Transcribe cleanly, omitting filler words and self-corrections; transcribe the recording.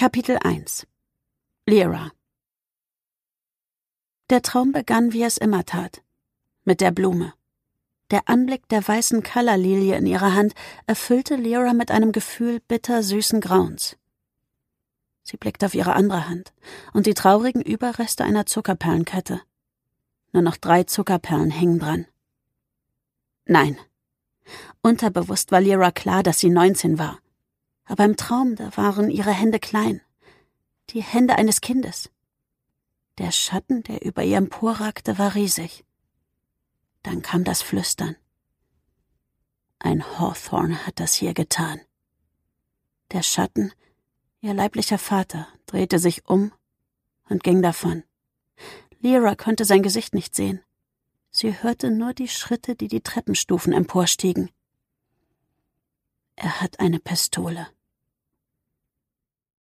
Kapitel 1 Lyra. Der Traum begann, wie es immer tat, mit der Blume. Der Anblick der weißen Kallerlilie in ihrer Hand erfüllte Lyra mit einem Gefühl bittersüßen Grauens. Sie blickte auf ihre andere Hand und die traurigen Überreste einer Zuckerperlenkette. Nur noch 3 Zuckerperlen hingen dran. Nein. Unterbewusst war Lyra klar, dass sie 19 war. Aber im Traum, da waren ihre Hände klein. Die Hände eines Kindes. Der Schatten, der über ihr emporragte, war riesig. Dann kam das Flüstern. Ein Hawthorne hat das hier getan. Der Schatten, ihr leiblicher Vater, drehte sich um und ging davon. Lyra konnte sein Gesicht nicht sehen. Sie hörte nur die Schritte, die die Treppenstufen emporstiegen. Er hat eine Pistole.